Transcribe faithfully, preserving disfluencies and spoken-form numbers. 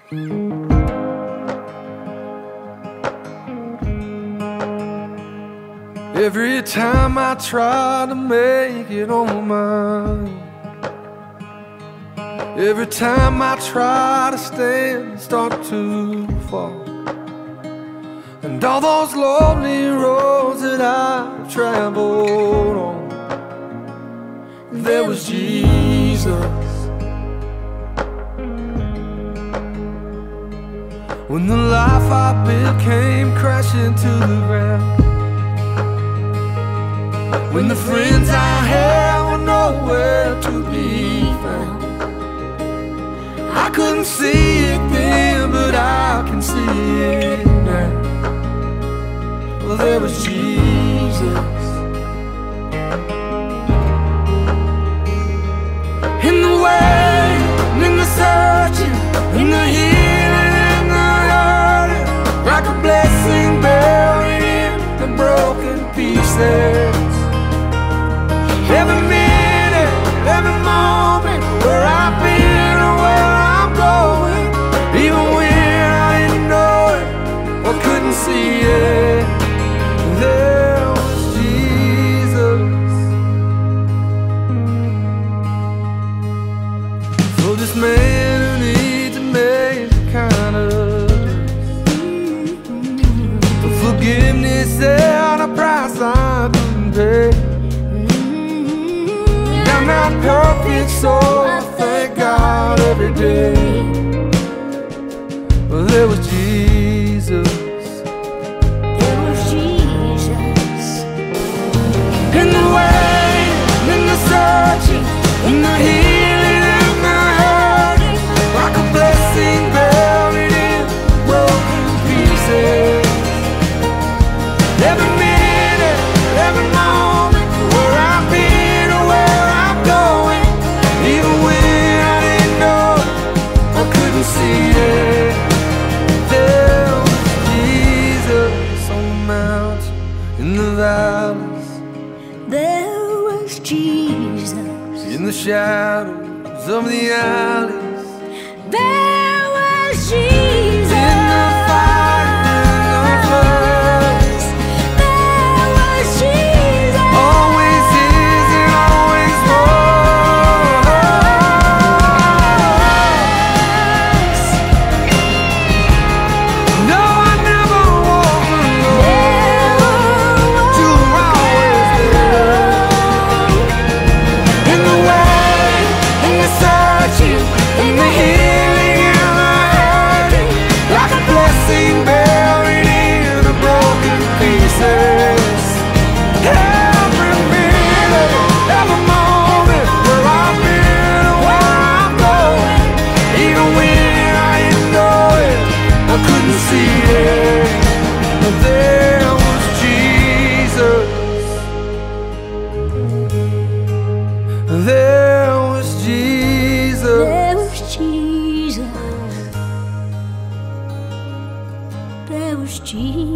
Every time I try to make it on my own, every time I try to stand and start to fall, and all those lonely roads that I've traveled on, there was Jesus. When the life I built came crashing to the ground, when the friends I had were nowhere to be found, I couldn't see it then, but I can see it now. Well, there was Jesus. In the waiting, in the searching, in the healing, in the hurting, like a blessing buried in the broken pieces. Every minute, every moment, where I've been or where I'm going, even when I didn't know it or couldn't see it, there was Jesus. For this man who needs amazing kind of for forgiveness and a price I couldn't pay. I'm not perfect, so I thank God every day. Well, there was Jesus. There was Jesus. In the waiting, in the searching, in the healing, in the hurting, like a blessing buried in broken pieces. Every minute, every moment, where I've been or where I'm going, even when I didn't know I couldn't see it, there was Jesus on the mountain, in the valleys, There was Jesus. in the shadows of the alleys, There was Jesus. in the fire, in the floods, There was Jesus. always is and always was. No, I never walk alone, you're always there. In the waiting, in the searching, in the healing, in the hurting, like a blessing buried in the broken pieces. Every minute, every moment, where I've been and where I'm going, even when I didn't know it, I couldn't see it, but there was Jesus. There was Jesus. There was Jesus. There was Jesus.